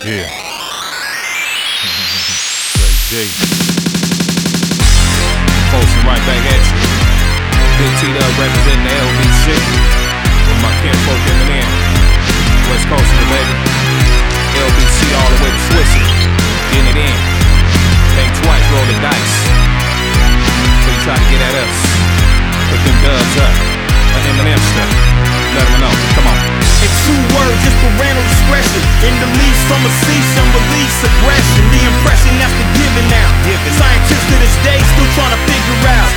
Yeah. Straight G. Posting right back at you. Big T-Dub representing the LBC. With my kinfolk Eminem. West Coast of the baby. LBC all the way to Switzerland. Getting it in. Think twice, roll the dice. So you try to get at us. Put them dubs up. Or Eminem stuff. Let them know. Come on. In 2 words, it's parental discretion. In the least, I'ma see some release aggression. The impression that's been given now. Scientists to this day still trying to figure out.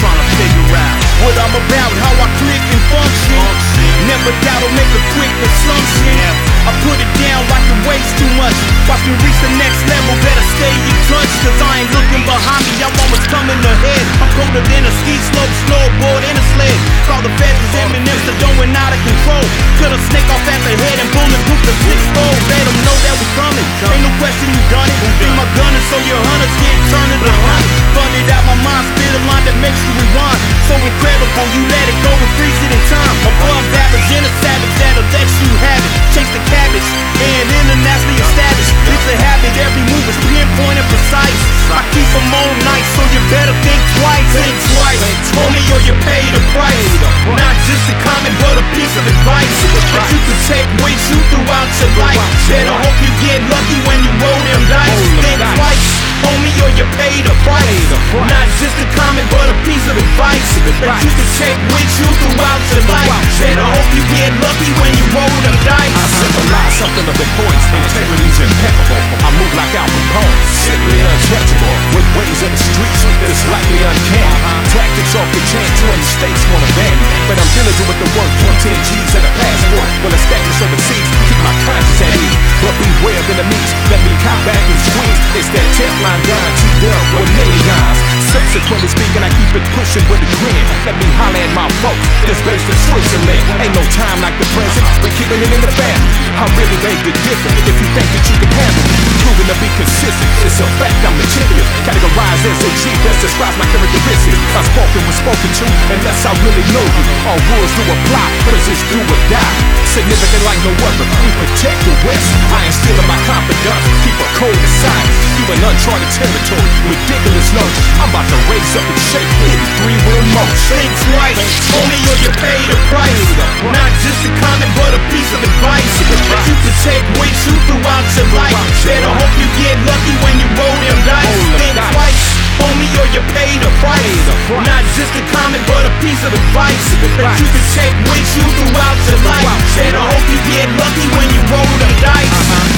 What I'm about, how I click and function. Never doubt or make a quick assumption. I put it down like it weighs too much. Watch me reach the next level, better stay in touch. Cause I ain't looking behind me, I'm almost coming ahead. I'm colder than a ski slope, snowboard, and a sled. Call the feds as Eminem, so going out of control. Cut a snake off at the head and bulletproof the 6-fold. Let them know that we coming, ain't no question you done it. Bring my gun and so your hunters get turned into hunters. Funded out my mind, spit a line that makes you rewind. So incredible, you let it go and freeze it in time. Above average, in a savage that'll let you have it. Chase the cabbage, and internationally established. It's a habit, every move is pinpoint and precise. I keep them all night, so you better think twice. Think twice, homie, or you pay the price. Not just a comment, but a piece of advice that you can take with you throughout your life. Better hope you get lucky when you roll them dice. Think twice, homie, or you pay the price. Not just a comment, but a piece of advice that you can take with you throughout your life. Better hope you get lucky when you roll them dice. I symbolize something of importance. Integrity's impeccable. I move like Al Capone, simply untouchable. With ways in the streets that's likely uncanny. Tactics off the chain, 20 states wanna ban me, but I'm diligent with the work. 10 G's and a passport. Well established overseas, keep my conscience at ease. But beware of enemies, let me cop back and squeeze. It's that Teflon Don, T-Dub with millions. Subsequently speaking, I keep it pushing with a grin. Let me holler at my folks that's based in Switzerland. Ain't no time like the present, we're keeping it in the family. I really beg the difference if you think that you can handle it. Proving to be consistent, it's a fact I'm meticulous. Categorized as a G, best describes my characteristics. Unspoken was spoken to, unless I really know you. All rules do apply, cause it's do or die. Significant like no other, we protect the West. I ain't stealing my confidence, keep a code of silence. You in uncharted territory, ridiculous notes. I'm about to raise up and shake, hitting 3-wheel motion. Think twice, homie, or you pay the price. Not just a comment, but a piece of advice that you can take with you throughout your life. Better hope you get lucky when you roll them dice. Think twice, homie, or you pay the price. Not just a comment, but a piece of advice that you can take with you throughout your life. Better hope you get lucky when you roll them dice.